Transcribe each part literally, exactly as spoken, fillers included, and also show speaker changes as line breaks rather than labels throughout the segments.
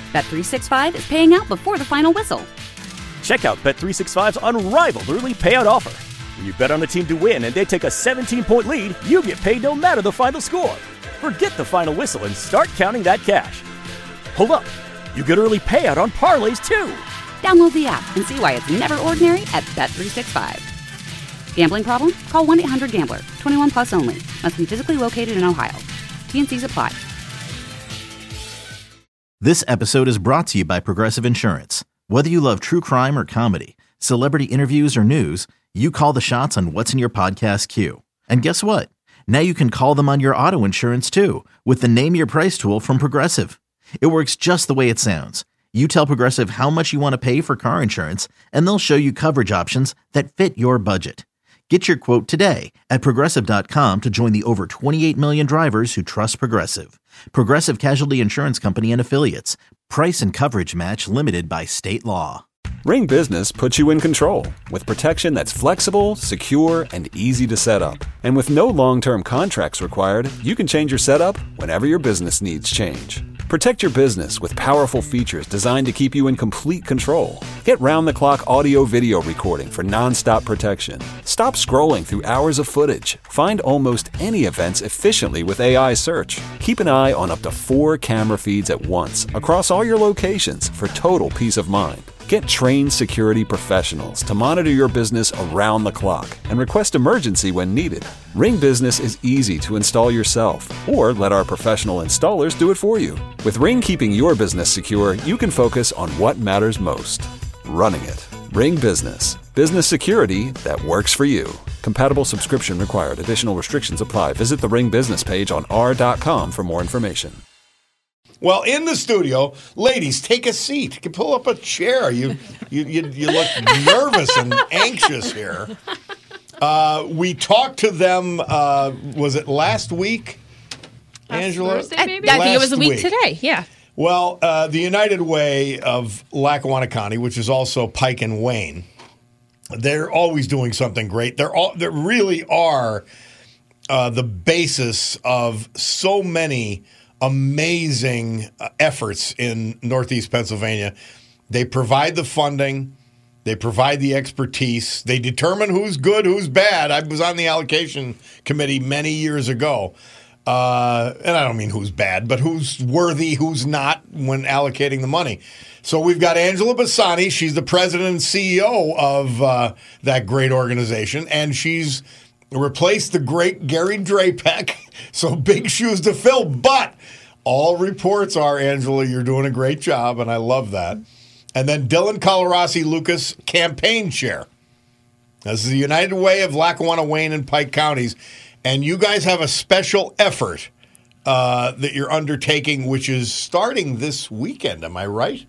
Bet three sixty-five is paying out before the final whistle.
Check out Bet three sixty-five's unrivaled early payout offer. When you bet on a team to win and they take a seventeen-point lead, you get paid no matter the final score. Forget the final whistle and start counting that cash. Hold up. You get early payout on parlays, too.
Download the app and see why it's never ordinary at Bet three sixty-five. Gambling problem? Call one eight hundred gambler. twenty-one plus only. Must be physically located in Ohio. T N Cs apply.
This episode is brought to you by Progressive Insurance. Whether you love true crime or comedy, celebrity interviews or news, you call the shots on what's in your podcast queue. And guess what? Now you can call them on your auto insurance too with the Name Your Price tool from Progressive. It works just the way it sounds. You tell Progressive how much you want to pay for car insurance, and they'll show you coverage options that fit your budget. Get your quote today at Progressive dot com to join the over twenty-eight million drivers who trust Progressive. Progressive Casualty Insurance Company and Affiliates. Price and coverage match limited by state law.
Ring Business puts you in control with protection that's flexible, secure, and easy to set up. And with no long-term contracts required, you can change your setup whenever your business needs change. Protect your business with powerful features designed to keep you in complete control. Get round-the-clock audio-video recording for non-stop protection. Stop scrolling through hours of footage. Find almost any events efficiently with A I search. Keep an eye on up to four camera feeds at once across all your locations for total peace of mind. Get trained security professionals to monitor your business around the clock and request emergency when needed. Ring Business is easy to install yourself, or let our professional installers do it for you. With Ring keeping your business secure, you can focus on what matters most: running it. Ring Business. Business security that works for you. Compatible subscription required. Additional restrictions apply. Visit the Ring Business page on r dot com for more information.
Well, in the studio, ladies, take a seat. You can pull up a chair. You you you, you look nervous and anxious here. Uh, we talked to them, uh, was it last week,
last
Angela?
Thursday, maybe?
I, I think it was
Last
a week,
week.
today, yeah.
Well, uh, the United Way of Lackawanna County, which is also Pike and Wayne, they're always doing something great. They're all, they really are uh, the basis of so many amazing uh, efforts in Northeast Pennsylvania. They provide the funding. They provide the expertise. They determine who's good, who's bad. I was on the allocation committee many years ago. Uh, and I don't mean who's bad, but who's worthy, who's not when allocating the money. So we've got Angela Bassani. She's the president and C E O of uh, that great organization. And she's replaced the great Gary Drapek. So big shoes to fill. But all reports are, Angela, you're doing a great job, and I love that. And then Dylan Colarossi Lucas, campaign chair. This is the United Way of Lackawanna, Wayne, and Pike counties. And you guys have a special effort uh, that you're undertaking, which is starting this weekend. Am I right?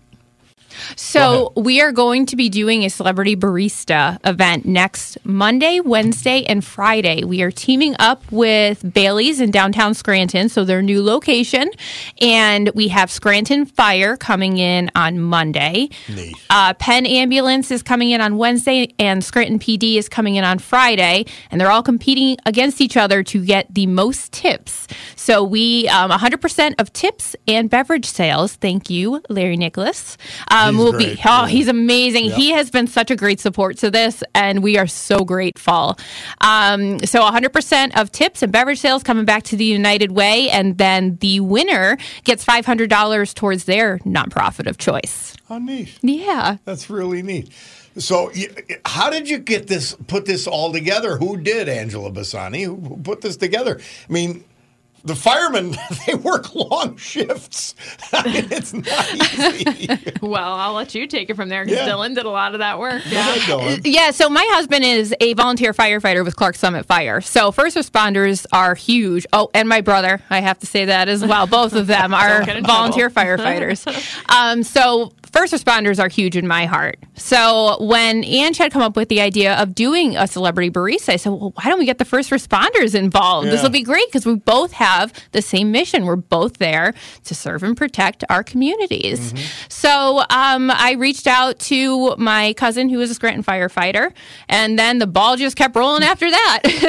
So we are going to be doing a celebrity barista event next Monday, Wednesday, and Friday. We are teaming up with Bailey's in downtown Scranton, so their new location. And we have Scranton Fire coming in on Monday.
Neat.
Uh, Penn Ambulance is coming in on Wednesday, and Scranton P D is coming in on Friday. And they're all competing against each other to get the most tips. So we, um, one hundred percent of tips and beverage sales. Thank you, Larry Nicholas. Um,
He's
will
great.
be oh
Yeah.
he's amazing.
Yep.
He has been such a great support to this, and we are so grateful. Um, so one hundred percent of tips and beverage sales coming back to the United Way, and then the winner gets five hundred dollars towards their nonprofit of choice.
Oh, neat.
Yeah.
That's really neat. So y- how did you get this, put this all together? Who did, Angela Bassani? Who, who put this together? I mean, the firemen, they work long shifts. I mean, it's not easy.
Well, I'll let you take it from there because
Yeah.
Dylan did a lot of that work.
Go ahead, Dylan.
Yeah, so my husband is a volunteer firefighter with Clark Summit Fire. So first responders are huge. Oh, and my brother, I have to say that as well. Both of them are
Don't get in
volunteer
trouble.
firefighters. Um, so first responders are huge in my heart. So when Ange had come up with the idea of doing a celebrity barista, I said, well, why don't we get the first responders involved? This
Yeah.
will be great because we both have the same mission. We're both there to serve and protect our communities.
Mm-hmm.
So um, I reached out to my cousin who is a Scranton firefighter, and then the ball just kept rolling after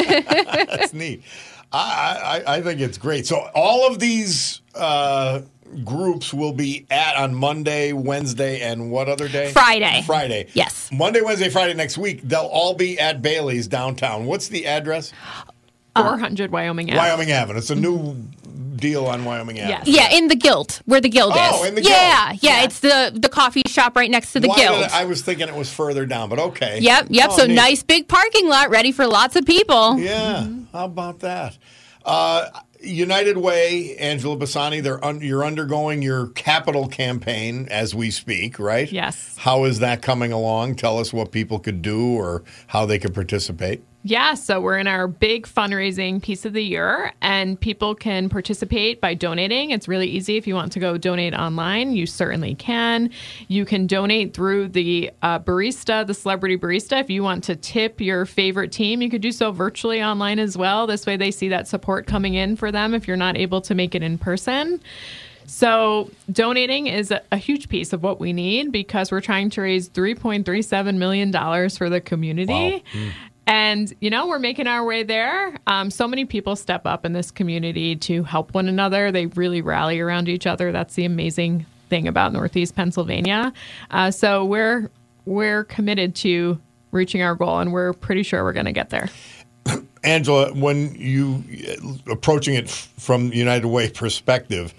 that.
That's neat. I, I, I think it's great. So all of these uh, groups will be at on Monday, Wednesday, and what other day?
Friday.
Friday.
Yes.
Monday, Wednesday, Friday next week. They'll all be at Bailey's downtown. What's the address?
four hundred Wyoming Avenue.
Wyoming Avenue. It's a new deal on Wyoming Avenue.
Yes.
Yeah, in the Guild, where the Guild
Oh,
is.
in the
yeah,
Guild.
Yeah, It's the the coffee shop right next to the
Why
Guild.
did I, I was thinking it was further down, but okay.
Yep, yep.
Oh,
so
neat.
nice big parking lot ready for lots of people.
Yeah, how about that? Uh, United Way, Angela Bassani, they're un- you're undergoing your capital campaign as we speak, right?
Yes.
How is that coming along? Tell us what people could do or how they could participate.
Yeah, so we're in our big fundraising piece of the year, and people can participate by donating. It's really easy. If you want to go donate online, you certainly can. You can donate through the uh, barista, the celebrity barista. If you want to tip your favorite team, you could do so virtually online as well. This way they see that support coming in for them if you're not able to make it in person. So donating is a, a huge piece of what we need because we're trying to raise three point three seven million dollars for the community.
Wow. Mm.
And, you know, we're making our way there. Um, so many people step up in this community to help one another. They really rally around each other. That's the amazing thing about Northeast Pennsylvania. Uh, so we're we're committed to reaching our goal, and we're pretty sure we're going to get there.
Angela, when you approaching it from United Way perspective,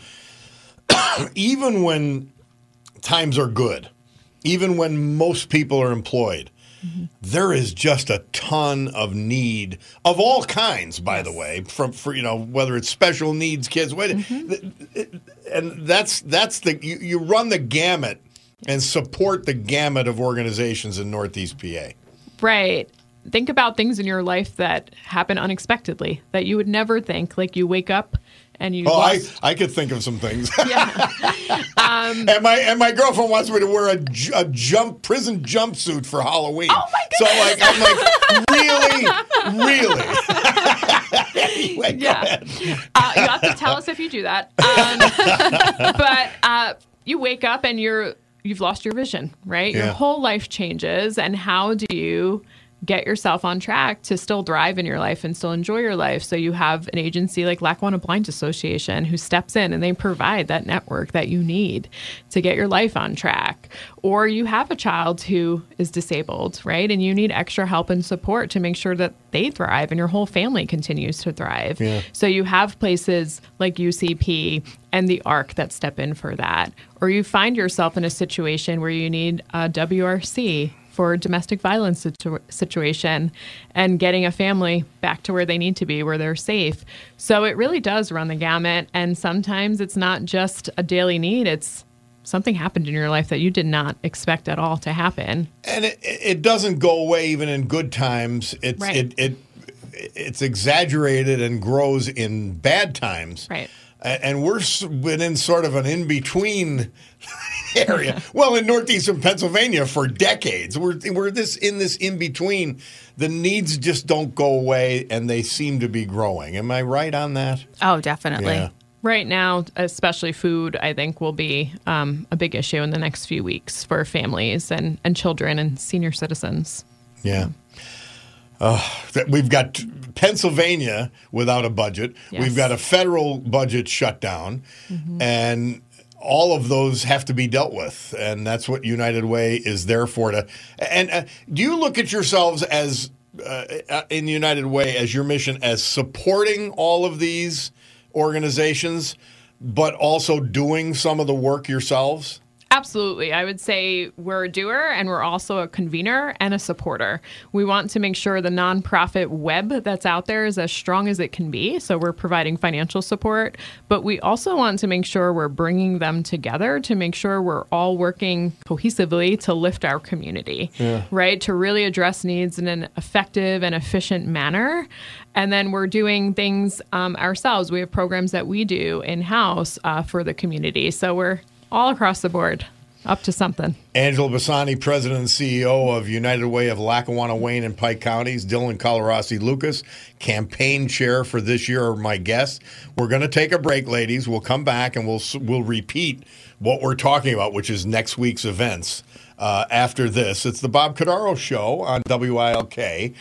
even when times are good, even when most people are employed, mm-hmm. there is just a ton of need of all kinds, by yes. the way, from for you know whether it's special needs kids, mm-hmm. and that's that's the you, you run the gamut and support the gamut of organizations in Northeast P A.
Right. Think about things in your life that happen unexpectedly that you would never think. Like you wake up and you.
Oh,
lost...
I, I could think of some things.
Yeah. um,
and my and my girlfriend wants me to wear a, a jump prison jumpsuit for Halloween.
Oh my
goodness. So like I'm like really, really. Anyway,
yeah. Uh, you have to tell us if you do that. Um, but uh, you wake up and you're you've lost your vision, right?
Yeah.
Your whole life changes, and how do you get yourself on track to still thrive in your life and still enjoy your life? So you have an agency like Lackawanna Blind Association who steps in and they provide that network that you need to get your life on track. Or you have a child who is disabled, right? And you need extra help and support to make sure that they thrive and your whole family continues to thrive.
Yeah.
So you have places like U C P and the ARC that step in for that. Or you find yourself in a situation where you need a W R C for domestic violence situ- situation and getting a family back to where they need to be, where they're safe. So it really does run the gamut. And sometimes it's not just a daily need. It's something happened in your life that you did not expect at all to happen.
And it, it doesn't go away even in good times. It's,
right.
it, it, it's exaggerated and grows in bad times.
Right.
And we're been in sort of an in-between area. Well, in northeastern Pennsylvania for decades, we're we're this in this in-between. The needs just don't go away, and they seem to be growing. Am I right on that?
Oh, definitely.
Yeah.
Right now, especially food, I think will be um, a big issue in the next few weeks for families and, and children and senior citizens.
Yeah. Uh, we've got Pennsylvania without a budget.
Yes.
We've got a federal budget shutdown, mm-hmm. and all of those have to be dealt with. And that's what United Way is there for. To and uh, do you look at yourselves as uh, in United Way as your mission as supporting all of these organizations, but also doing some of the work yourselves?
Absolutely. I would say we're a doer and we're also a convener and a supporter. We want to make sure the nonprofit web that's out there is as strong as it can be. So we're providing financial support, but we also want to make sure we're bringing them together to make sure we're all working cohesively to lift our community, yeah. right? To really address needs in an effective and efficient manner. And then we're doing things um, ourselves. We have programs that we do in-house uh, for the community. So we're all across the board, up to something.
Angela Bassani, President and C E O of United Way of Lackawanna, Wayne, and Pike Counties. Dylan Colarossi Lucas, campaign chair for this year, are my guests. We're going to take a break, ladies. We'll come back and we'll we'll repeat what we're talking about, which is next week's events. Uh, after this, it's the Bob Cordaro Show on W I L K.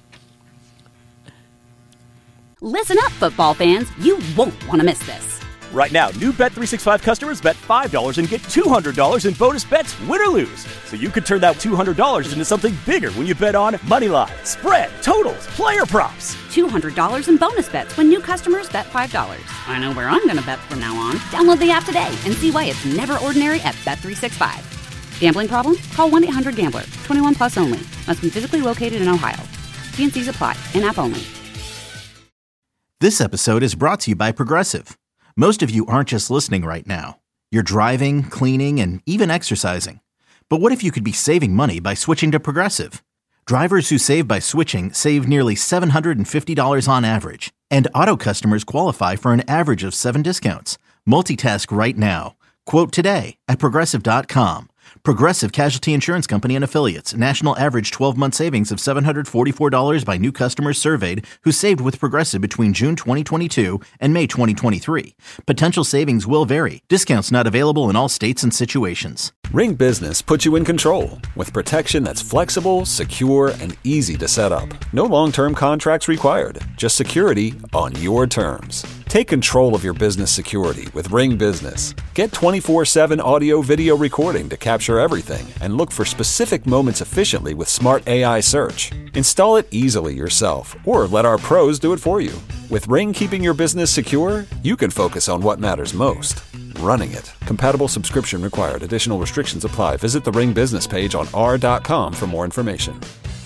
Listen up, football fans. You won't want to miss this.
Right now, new Bet three sixty-five customers bet five dollars and get two hundred dollars in bonus bets, win or lose. So you could turn that two hundred dollars into something bigger when you bet on money line, spread, totals, player props.
two hundred dollars in bonus bets when new customers bet five dollars. I know where I'm going to bet from now on. Download the app today and see why it's never ordinary at Bet three sixty-five. Gambling problem? Call one eight hundred gambler. twenty-one plus only. Must be physically located in Ohio. T and C's apply. In-app only.
This episode is brought to you by Progressive. Most of you aren't just listening right now. You're driving, cleaning, and even exercising. But what if you could be saving money by switching to Progressive? Drivers who save by switching save nearly seven hundred fifty dollars on average. And auto customers qualify for an average of seven discounts. Multitask right now. Quote today at Progressive dot com. Progressive Casualty Insurance Company and Affiliates. National average twelve-month savings of seven hundred forty-four dollars by new customers surveyed who saved with Progressive between June twenty twenty-two and May twenty twenty-three. Potential savings will vary. Discounts not available in all states and situations.
Ring Business puts you in control with protection that's flexible, secure, and easy to set up. No long-term contracts required, just security on your terms. Take control of your business security with Ring Business. Get twenty-four seven audio video recording to capture everything and look for specific moments efficiently with smart A I search. Install it easily yourself or let our pros do it for you. With Ring keeping your business secure, you can focus on what matters most. Running it. Compatible subscription required. Additional restrictions apply. Visit the Ring business page on r dot com for more information.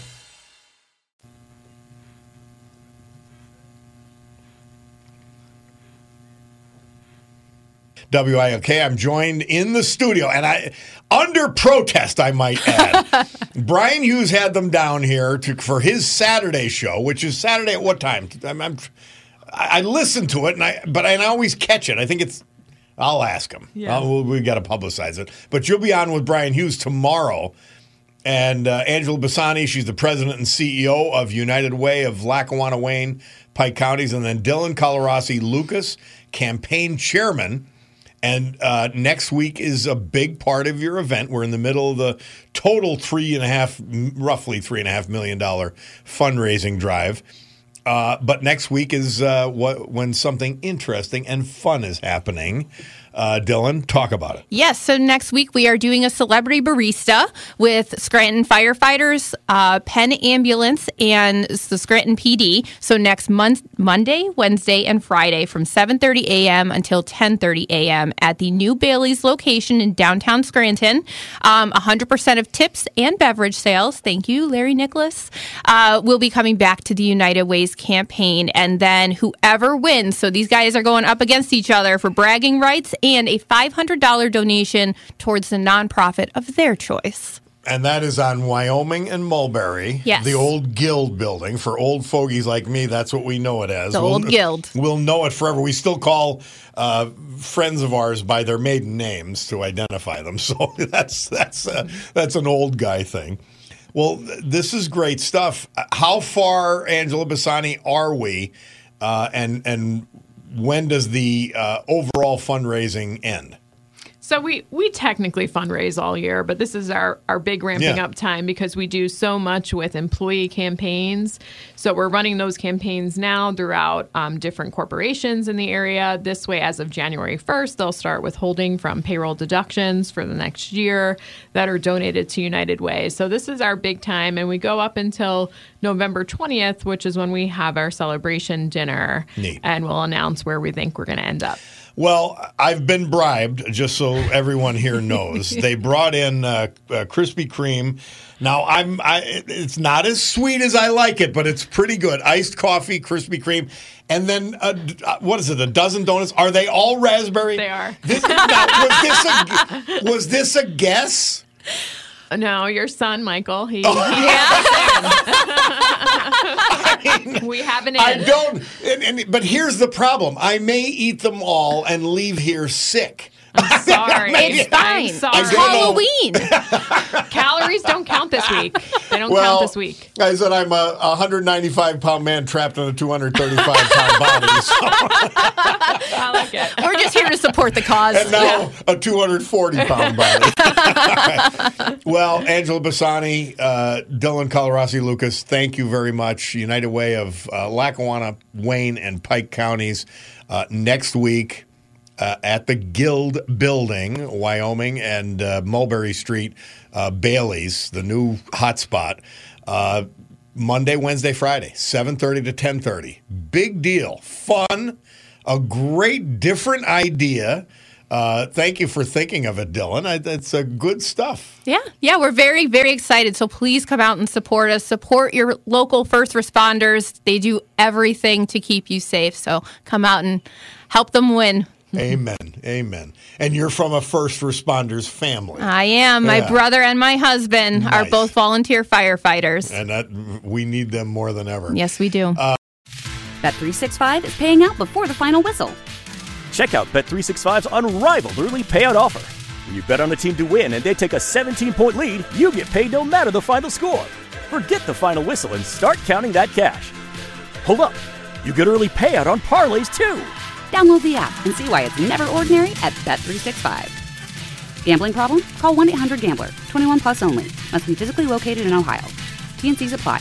W I L K, I'm joined in the studio, and I, under protest, I might add. Brian Hughes had them down here to, for his Saturday show, which is Saturday at what time? I'm, I'm, I listen to it, and I, but I always catch it. I think it's, I'll ask him. Yeah. I'll, we got to publicize it. But you'll be on with Brian Hughes tomorrow. And uh, Angela Bassani, she's the president and C E O of United Way of Lackawanna, Wayne, Pike Counties. And then Dylan Colarossi Lucas, campaign chairman. And uh, next week is a big part of your event. We're in the middle of the total three and a half, roughly three and a half million dollar fundraising drive. Uh, but next week is uh, what, when something interesting and fun is happening. Uh, Dylan, talk about it.
Yes, so next week we are doing a celebrity barista with Scranton firefighters, uh, Penn Ambulance, and the Scranton P D. So next month, Monday, Wednesday, and Friday from seven thirty a.m. until ten thirty a.m. at the New Bailey's location in downtown Scranton. Um, one hundred percent of tips and beverage sales, thank you, Larry Nicholas, uh, will be coming back to the United Ways campaign. And then whoever wins, so these guys are going up against each other for bragging rights and a five hundred dollars donation towards the nonprofit of their choice.
And that is on Wyoming and Mulberry.
Yes.
The old Guild building. For old fogies like me, that's what we know it as.
The
we'll,
old Guild.
We'll know it forever. We still call uh, friends of ours by their maiden names to identify them. So that's that's uh, that's an old guy thing. Well, this is great stuff. How far, Angela Bassani, are we? Uh, and and when does the uh, overall fundraising end?
So we, we technically fundraise all year, but this is our, our big ramping
Yeah.
up time because we do so much with employee campaigns. So we're running those campaigns now throughout um, different corporations in the area. This way, as of January first, they'll start withholding from payroll deductions for the next year that are donated to United Way. So this is our big time, and we go up until November twentieth, which is when we have our celebration dinner.
Neat.
And we'll announce where we think we're going to end up.
Well, I've been bribed, just so everyone here knows. They brought in uh, uh, Krispy Kreme. Now, I'm. I, it's not as sweet as I like it, but it's pretty good. Iced coffee, Krispy Kreme, and then uh, what is it? A dozen donuts. Are they all raspberry?
They are.
This, now, was this a was this a guess?
No, your son, Michael. He,
Oh.
he
I mean,
we have an
I
in.
don't. And, and, but here's the problem: I may eat them all and leave here sick.
I'm sorry.
It's
I'm
fine.
sorry.
It's
don't know.
Halloween.
Calories don't count this week. They don't
Well,
count this week.
I said I'm a one hundred ninety-five pound man trapped in a two hundred thirty-five pound body. So,
I like it.
We're just here to support the cause.
and now a two hundred forty pound body. Well, Angela Bassani, uh, Dylan Colarossi Lucas, thank you very much. United Way of uh, Lackawanna, Wayne, and Pike counties. Uh, next week, uh, at the Guild Building, Wyoming and uh, Mulberry Street, uh, Bailey's, the new hotspot. Uh, Monday, Wednesday, Friday, seven thirty to ten thirty. Big deal. Fun. A great, different idea. Uh, thank you for thinking of it, Dylan. I, that's uh, good stuff.
Yeah, yeah, we're very, very excited. So please come out and support us. Support your local first responders. They do everything to keep you safe. So come out and help them win.
Amen. Amen. And you're from a first responders family.
I am. My
Yeah.
brother and my husband
Nice.
are both volunteer firefighters.
And that we need them more than ever.
Yes, we do.
Uh,
Bet three sixty-five is paying out before the final whistle.
Check out Bet three sixty-five's unrivaled early payout offer. When you bet on a team to win and they take a seventeen-point lead, you get paid no matter the final score. Forget the final whistle and start counting that cash. Hold up. You get early payout on parlays, too.
Download the app and see why it's never ordinary at Bet three sixty-five. Gambling problem? Call one eight hundred gambler. twenty-one plus only. Must be physically located in Ohio. T N Cs apply.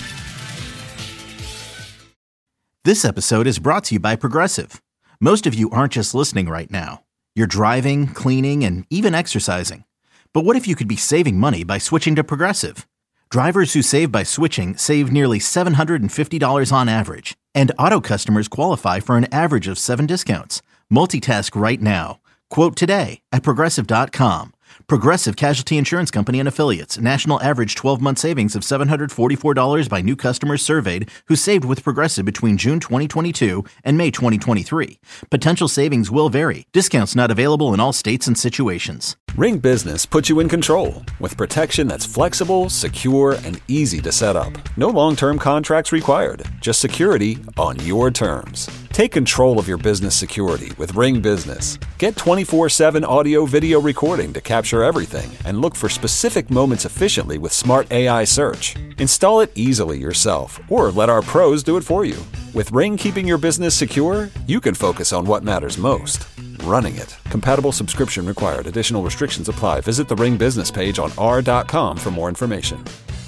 This episode is brought to you by Progressive. Most of you aren't just listening right now. You're driving, cleaning, and even exercising. But what if you could be saving money by switching to Progressive? Drivers who save by switching save nearly seven hundred fifty dollars on average. And auto customers qualify for an average of seven discounts. Multitask right now. Quote today at Progressive dot com. Progressive Casualty Insurance Company and Affiliates. National average twelve-month savings of seven hundred forty-four dollars by new customers surveyed who saved with Progressive between June twenty twenty-two and May twenty twenty-three. Potential savings will vary. Discounts not available in all states and situations.
Ring Business puts you in control with protection that's flexible, secure, and easy to set up. No long-term contracts required, just security on your terms. Take control of your business security with Ring Business. Get twenty-four seven audio video recording to capture everything and look for specific moments efficiently with smart A I search. Install it easily yourself or let our pros do it for you. With Ring keeping your business secure, you can focus on what matters most. Running it. Compatible subscription required. Additional restrictions apply. Visit the Ring business page on r dot com for more information.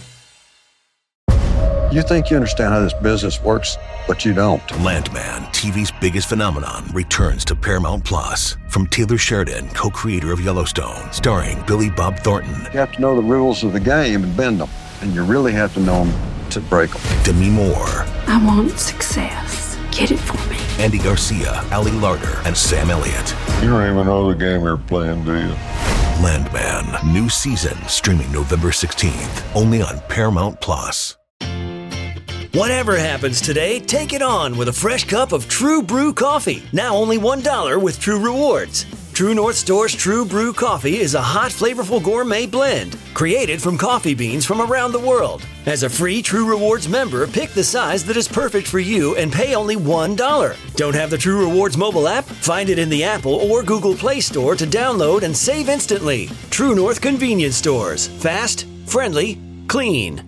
You think you understand how this business works, but you don't.
Landman, T V's biggest phenomenon, returns to Paramount Plus. From Taylor Sheridan, co-creator of Yellowstone, starring Billy Bob Thornton.
You have to know the rules of the game and bend them. And you really have to know them to break them.
Demi Moore.
I want success. Get it for me.
Andy Garcia, Ali Larter, and Sam Elliott.
You don't even know the game you're playing, do you?
Landman, new season, streaming November sixteenth, only on Paramount Plus.
Whatever happens today, take it on with a fresh cup of True Brew coffee. Now only one dollar with True Rewards. True North Store's True Brew coffee is a hot, flavorful gourmet blend created from coffee beans from around the world. As a free True Rewards member, pick the size that is perfect for you and pay only one dollar. Don't have the True Rewards mobile app? Find it in the Apple or Google Play Store to download and save instantly. True North Convenience Stores. Fast, friendly, clean.